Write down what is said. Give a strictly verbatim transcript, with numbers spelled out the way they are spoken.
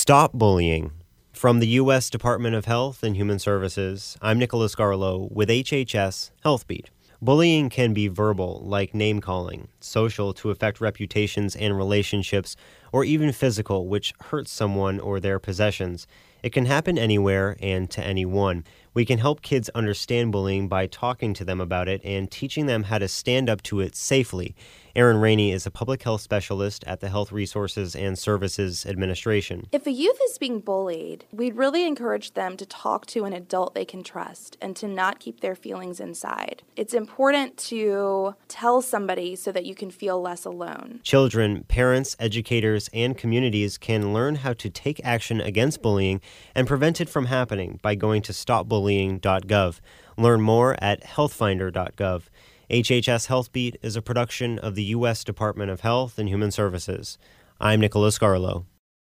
Stop bullying. From the U S Department of Health and Human Services, I'm Nicholas Garlow with H H S HealthBeat. Bullying can be verbal, like name-calling, social to affect reputations and relationships, or even physical, which hurts someone or their possessions. It can happen anywhere and to anyone. We can help kids understand bullying by talking to them about it and teaching them how to stand up to it safely. Erin Rainey is a public health specialist at the Health Resources and Services Administration. If a youth is being bullied, we'd really encourage them to talk to an adult they can trust and to not keep their feelings inside. It's important to tell somebody so that you can feel less alone. Children, parents, educators, and communities can learn how to take action against bullying and prevent it from happening by going to stop bullying dot gov. Learn more at health finder dot gov. H H S HealthBeat is a production of the U S Department of Health and Human Services. I'm Nicholas Garlow.